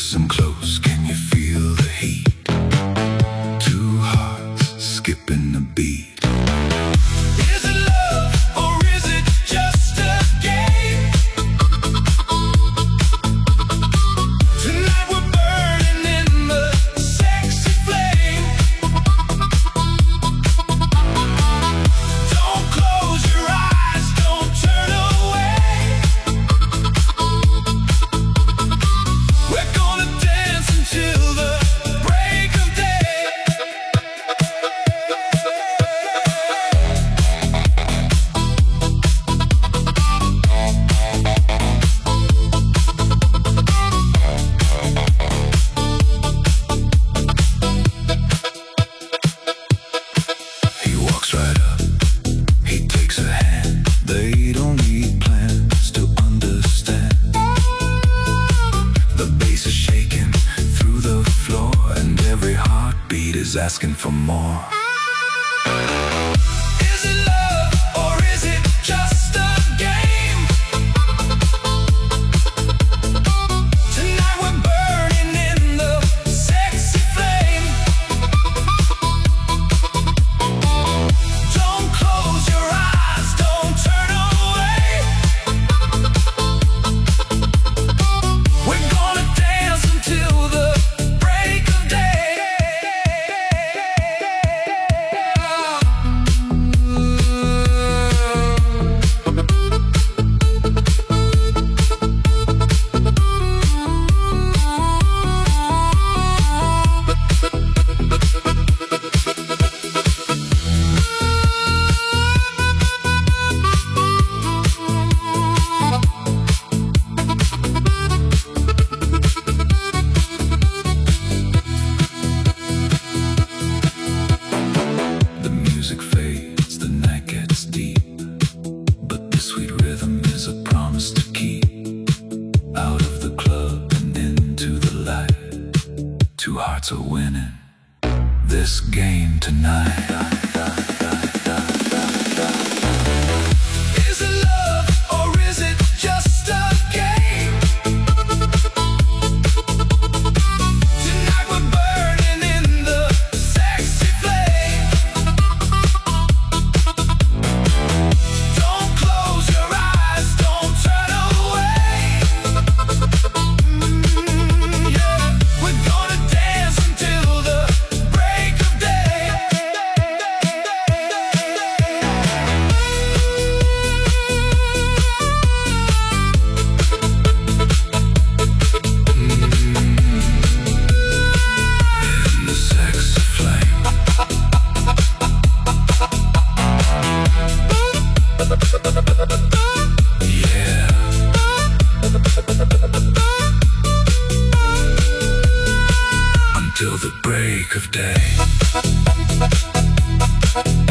Listen close, can you feel the heat? Two hearts skipping a beat. Is it love or is it just a game? Tonight we're burning in the sexy flame. Don't close your eyes, don't turn away. We're gonna dance until the break of day. He walks right up, he takes her hand. They don't need plans to understand. The bass is shaking through the floor, and every heartbeat is asking for more. Is it love or is it just a game? Tonight we're burning in the sexy flame. Don't close your eyes, don't turn away. We're gonna dance until the break of day. The music fades, the night gets deep, but this sweet rhythm is a promise to keep. Out of the club and into the light, two hearts are winning this game tonight. Is it love or is it just a game? Tonight we're burning in the sexy flame. Don't close your eyes, don't turn away. Yeah, we're gonna dance until the break of day. In the sexy flame. Yeah. Until the break of day.